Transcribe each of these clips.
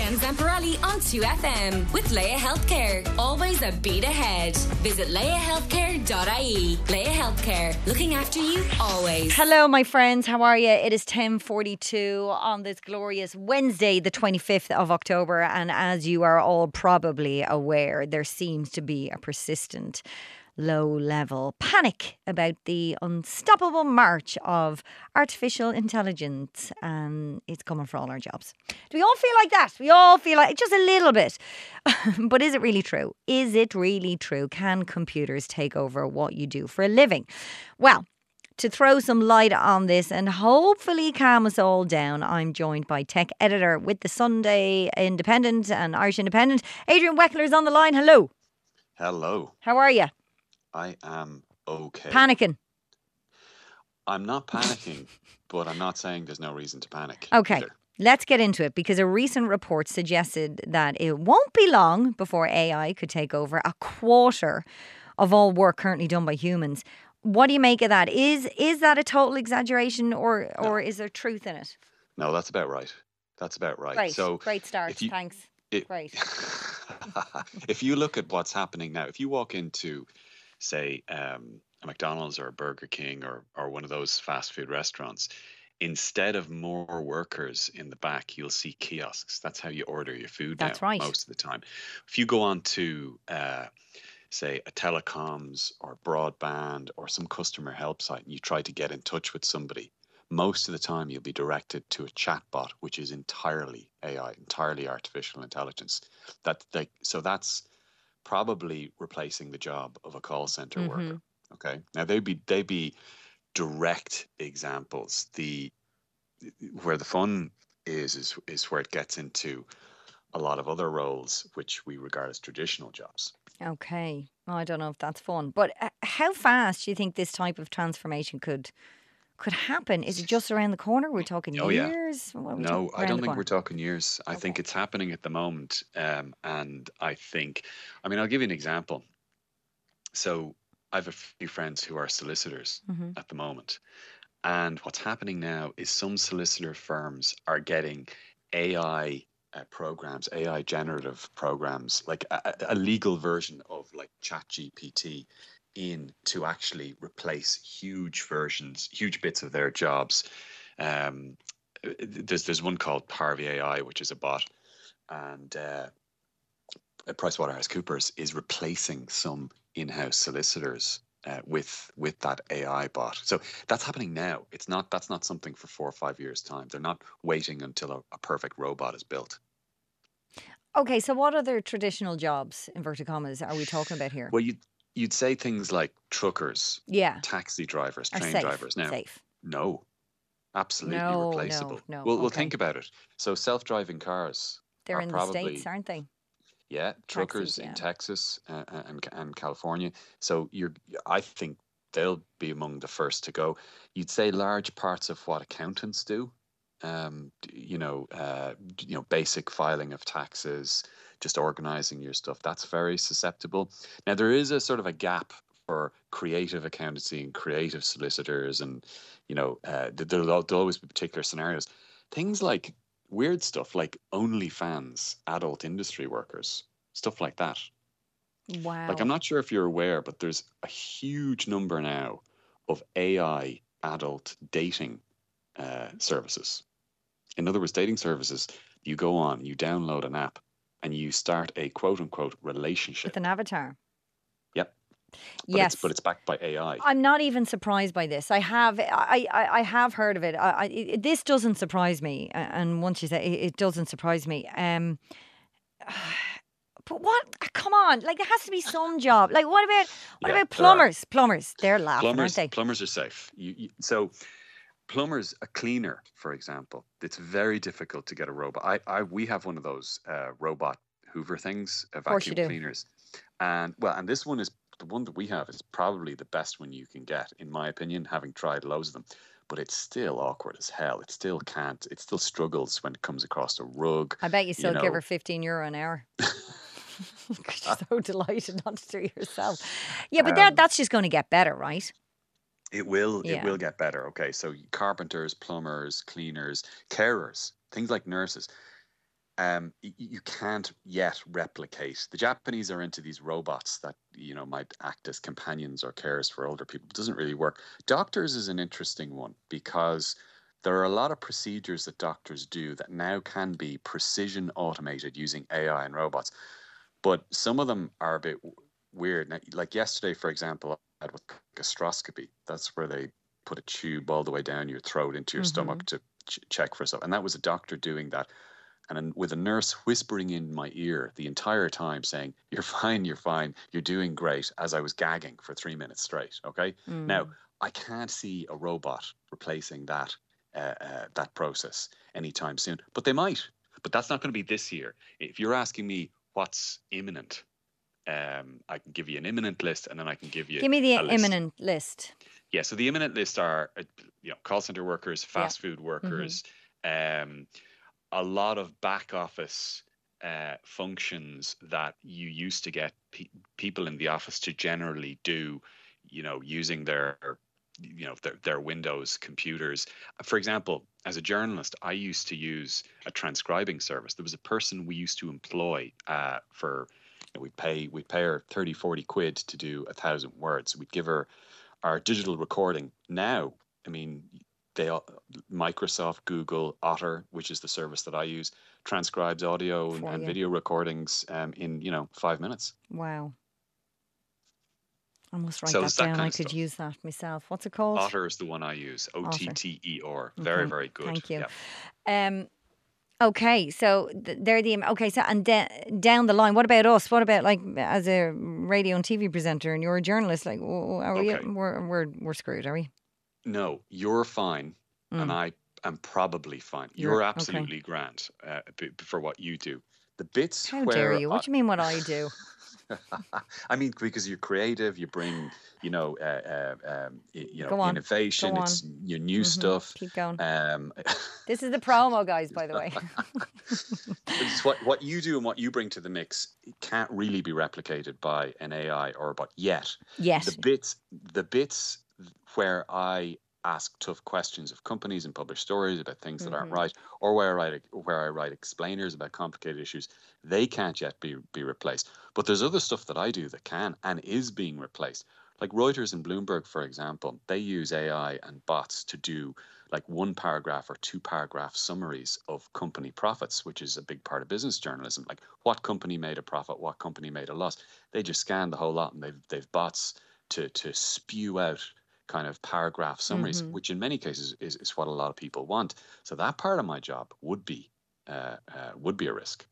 Jen Zamparelli on 2FM with Leia Healthcare. Always a beat ahead. Visit leiahealthcare.ie. Leia Healthcare, looking after you always. Hello, my friends. How are you? It is 10:42 on this glorious Wednesday, the 25th of October. And as you are all probably aware, there seems to be a persistent low-level panic about the unstoppable march of artificial intelligence, and it's coming for all our jobs. Do we all feel like that? We all feel like just a little bit. But is it really true? Is it really true? Can computers take over what you do for a living? Well, to throw some light on this and hopefully calm us all down, I'm joined by tech editor with the Sunday Independent and Irish Independent, Adrian Weckler's on the line. Hello. Hello. How are you? I am okay. Panicking. I'm not panicking, but I'm not saying there's no reason to panic. Okay, either. let's get into it, because a recent report suggested that it won't be long before AI could take over a quarter of all work currently done by humans. What do you make of that? Is that a total exaggeration, or is there truth in it? No, that's about right. That's about right. Great, So great start. Thanks. Great. If you look at what's happening now, if you walk into, say, a McDonald's or a Burger King or one of those fast food restaurants, instead of more workers in the back, you'll see kiosks. That's how you order your food now. That's right. Most of the time. If you go on to, say, a telecoms or broadband or some customer help site and you try to get in touch with somebody, most of the time you'll be directed to a chatbot, which is entirely AI, entirely artificial intelligence. So that's probably replacing the job of a call center worker. Okay. Now they'd be direct examples. Where the fun is where it gets into a lot of other roles which we regard as traditional jobs. Okay. Well, I don't know if that's fun, but how fast do you think this type of transformation could happen? Is it just around the corner? We're talking years? No, I don't think we're talking years. I think it's happening at the moment. And I think, I'll give you an example. So I have a few friends who are solicitors at the moment. And what's happening now is some solicitor firms are getting AI programs, AI generative programs, like a legal version of like ChatGPT, in to actually replace huge bits of their jobs. There's one called Harvey AI, which is a bot, and PricewaterhouseCoopers is replacing some in-house solicitors with that AI bot. So that's happening now. That's not something for 4 or 5 years' time. They're not waiting until a perfect robot is built. Okay, so what other traditional jobs, inverted commas, are we talking about here? Well, you'd say things like truckers, taxi drivers, train drivers. Now, no, absolutely replaceable. We'll think about it. So self-driving cars. They're in the States, aren't they? Yeah, truckers in Texas and California. So I think they'll be among the first to go. You'd say large parts of what accountants do. Basic filing of taxes, just organizing your stuff, that's very susceptible. Now, there is a sort of a gap for creative accountancy and creative solicitors, and there'll always be particular scenarios. Things like weird stuff like OnlyFans, adult industry workers, stuff like that. Wow. Like, I'm not sure if you're aware, but there's a huge number now of AI adult dating services. In other words, dating services, you go on, you download an app, and you start a quote-unquote relationship. With an avatar. Yep. Yes. But it's backed by AI. I'm not even surprised by this. I have heard of it. This doesn't surprise me. And once you say it doesn't surprise me. But what? Come on! Like, there has to be some job. Like, what about plumbers? Plumbers, they're laughing, aren't they? Plumbers are safe. So plumbers, a cleaner, for example, it's very difficult to get a robot. We have one of those robot Hoover things, vacuum cleaners, and this one is the one that we have is probably the best one you can get, in my opinion, having tried loads of them. But it's still awkward as hell. It still struggles when it comes across a rug. I bet you still give her €15 an hour. You're so delighted not to do it yourself. Yeah, but that's just going to get better, right? It will get better. Okay, so carpenters, plumbers, cleaners, carers, things like nurses. You can't yet replicate. The Japanese are into these robots that might act as companions or carers for older people. It doesn't really work. Doctors is an interesting one because there are a lot of procedures that doctors do that now can be precision automated using AI and robots, but some of them are a bit weird. Now, like yesterday, for example, I had with gastroscopy. That's where they put a tube all the way down your throat into your stomach to check for stuff, and that was a doctor doing that and with a nurse whispering in my ear the entire time saying, "You're fine, you're doing great," as I was gagging for 3 minutes straight. Okay. Now, I can't see a robot replacing that process anytime soon, but they might. But that's not going to be this year. If you're asking me what's imminent, I can give you an imminent list, and then I can give you Give me the a list. imminent list. Yeah, so the imminent list are call center workers, fast food workers, a lot of back office functions that you used to get people in the office to generally do, using their Windows computers. For example, as a journalist, I used to use a transcribing service. There was a person we used to employ for, we'd pay her 30, 40 quid to do 1,000 words. We'd give her our digital recording. Now, I mean, Microsoft, Google, Otter, which is the service that I use, transcribes audio and video recordings in 5 minutes. Wow. I must write that down. I could use that myself. What's it called? Otter is the one I use. OTTER. Very, very good. Thank you. Yeah. Okay, so they're the so and down the line. What about us? What about like as a radio and TV presenter, and you're a journalist? Like, are we? We're screwed, are we? No, you're fine, and I am probably fine. You're absolutely grand for what you do. The bits How dare you? What do you mean what I do? I mean, because you're creative, you bring, innovation. It's your new stuff. Keep going. This is the promo, guys, by the way. It's what you do and what you bring to the mix. It can't really be replicated by an AI or a bot yet. Yes. The bits where I ask tough questions of companies and publish stories about things that aren't right, or where I write explainers about complicated issues, they can't yet be replaced. But there's other stuff that I do that can and is being replaced. Like Reuters and Bloomberg, for example, they use AI and bots to do like 1 paragraph or 2 paragraph summaries of company profits, which is a big part of business journalism. Like what company made a profit, what company made a loss. They just scan the whole lot, and they've bots to spew out kind of paragraph summaries, which in many cases is what a lot of people want. So that part of my job would be a risk.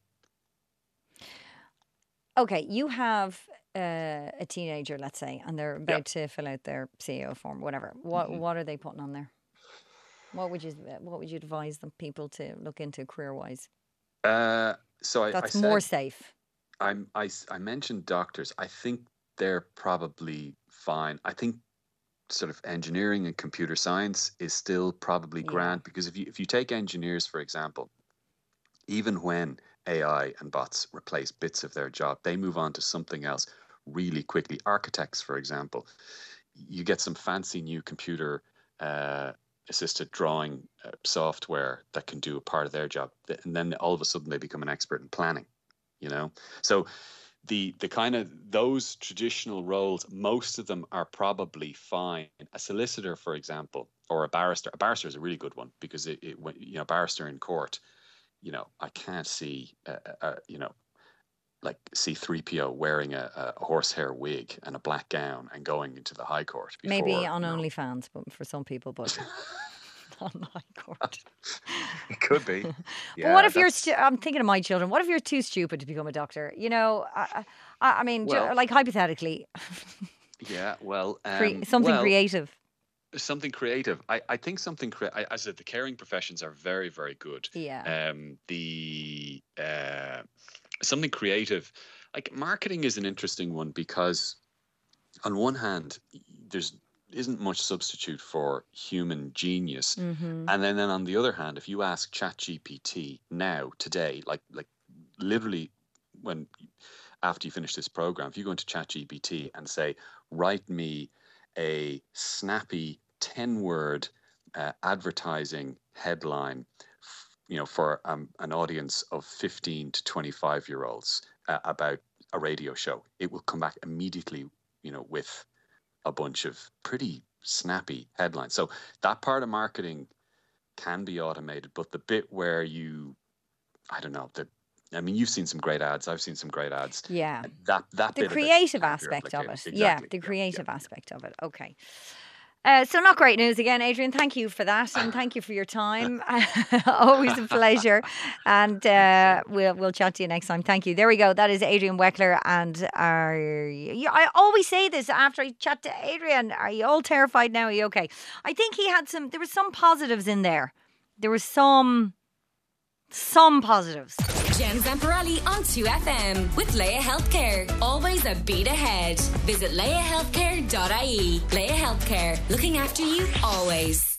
Okay, you have a teenager, let's say, and they're about to fill out their CEO form, whatever. What are they putting on there? What would you advise them people to look into career wise? That's more safe. I mentioned doctors. I think they're probably fine. I think sort of engineering and computer science is still probably grand, because if you take engineers, for example, even when AI and bots replace bits of their job, they move on to something else really quickly. Architects, for example, you get some fancy new computer assisted drawing software that can do a part of their job, and then all of a sudden they become an expert in planning, so the kind of those traditional roles, most of them are probably fine. A solicitor, for example, or a barrister is a really good one, because barrister in court, I can't see like C-3PO wearing a horsehair wig and a black gown and going into the High Court. Maybe on OnlyFans, but for some people, but on the High Court. It could be. Yeah, but what if you're? I'm thinking of my children. What if you're too stupid to become a doctor? I mean, like hypothetically. Yeah. Well, something creative. Something creative. I think something as I said, the caring professions are very, very good. Yeah. Something creative, like marketing, is an interesting one, because on one hand, there's isn't much substitute for human genius, and then on the other hand, if you ask ChatGPT now today, like literally after you finish this program, if you go into ChatGPT and say, write me a snappy 10-word advertising headline, for an audience of 15 to 25-year-olds about a radio show, it will come back immediately, with a bunch of pretty snappy headlines. So that part of marketing can be automated, but the bit where you've seen some great ads. I've seen some great ads. Yeah. That the bit creative of aspect of it. Exactly. Yeah, the creative aspect of it. Okay. So not great news again, Adrian. Thank you for that, and thank you for your time. Always a pleasure, and we'll chat to you next time. Thank you. There we go. That is Adrian Weckler, and I always say this after I chat to Adrian. Are you all terrified now? Are you okay? I think there were some positives in there. There was some positives. Jen Zamparelli on 2FM with Leia Healthcare. Always a beat ahead. Visit leiahealthcare.ie. Leia Healthcare, looking after you always.